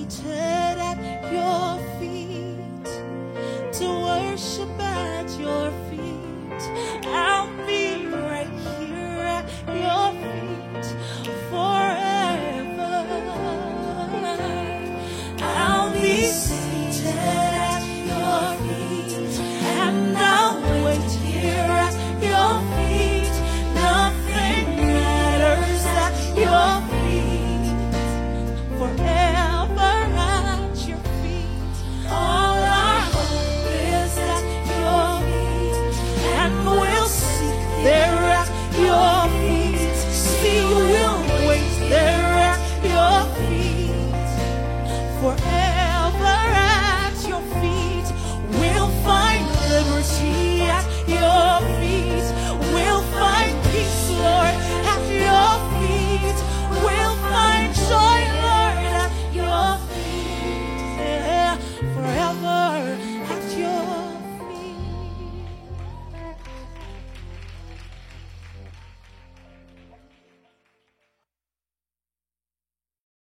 seated at your feet, to worship at your feet. I'll be right here at your feet forever. I'll be seated at your feet, and I'll wait here at your feet. Nothing matters at your feet, forever at your feet. All our hope is at your feet, and we'll seek there at your feet. See, we'll wait there at your feet, forever at your feet. We'll find liberty at your feet. We'll find peace, Lord, at your feet. We'll find joy, Lord, at your feet. Yeah, for